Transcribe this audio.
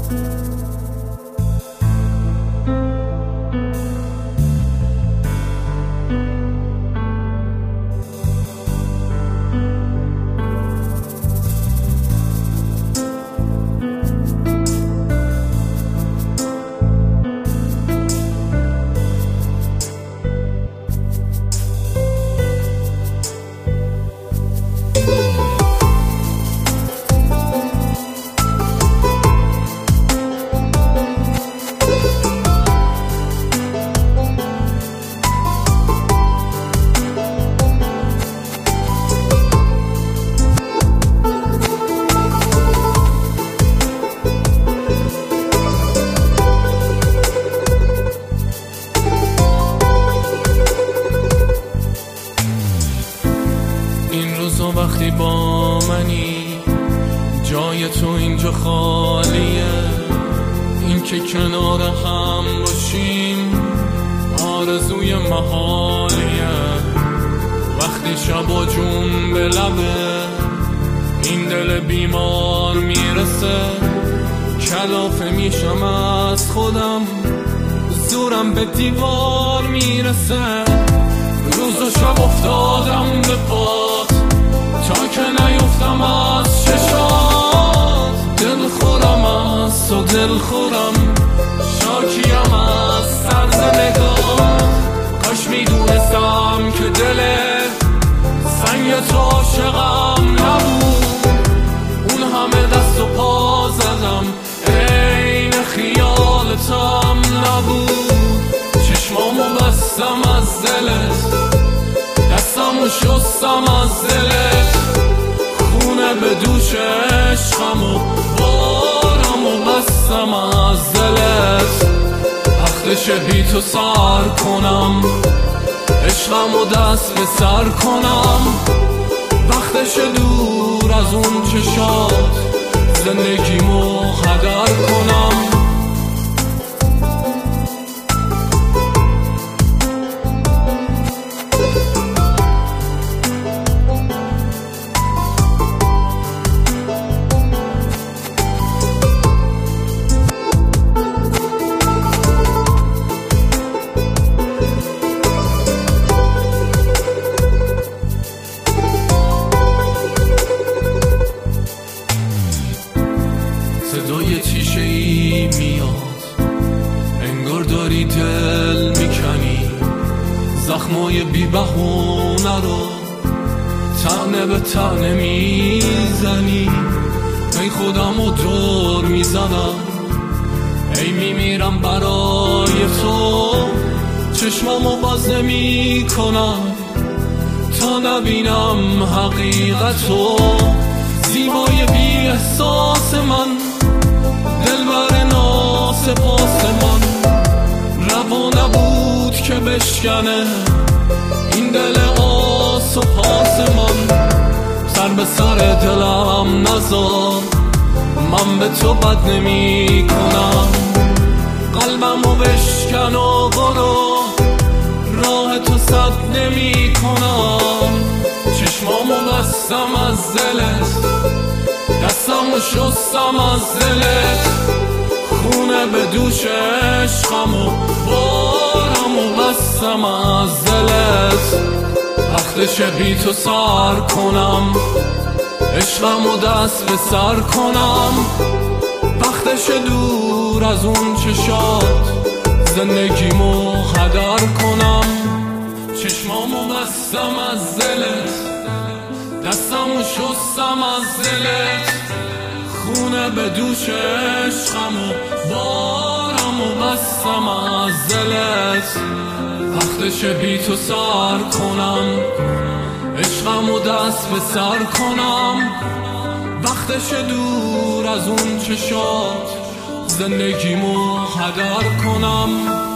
این روزا وقتی با منی جای تو اینجا خالیه، این که کنار هم باشیم آرزوی محالیه. وقتی شب و جون به لبه این دل بیمار میرسه، کلافه میشم از خودم زورم به دیوار میرسه. روز و شب افتادم به پات تا که نیفتم از چشات. دل خورم از تو دل خورم، شاکیم از طرز نگاه. کاش میدونستم که دل سنگ تو عاشقم نبود. اون همه دست و پا زدم عین خیالتم نبود. چشمامو بستم از دلت، دستمو شستم از دلت، خونه به دوش عشقمو بارمو بستم از دلت. وقتش بی تو سر کنم، عشقمو دست به سر کنم. وقتش دور از اون چشات زندگیمو هدر کنم. صدای تیشه ای میاد، انگار داری دل میکنی. زخمای بی بهونه رو تنه به تنه میزنی. ای خودمو دور میزنم، ای میمیرم برای تو. چشمامو باز نمی کنم تا نبینم حقیقتو. زیبای بی احساس من، دلبر ناسپاس من، روا نبود که بشکنه این دل آس و پاس من. سر به سر دلم نذار، من به تو بد نمی کنم. قلبمو بشکن و برو، راه تو سد نمی کنم. چشمامو بستم از دلت، دستمو شستم از دلت، خونه به دوش عشقمو بارمو بستم از دلت. وقتش بی تو سر کنم، عشقمو دست به سر کنم. وقتش دور از اون چشات زندگیمو هدر کنم. چشمامو بستم از دلت، دستمو شستم از دلت، خونه به دوش عشقمو بارمو بستم از دلت. وقتش بی تو سر کنم، عشقمو دست به سر کنم. وقتش دور از اون چشات زندگیمو هدر کنم.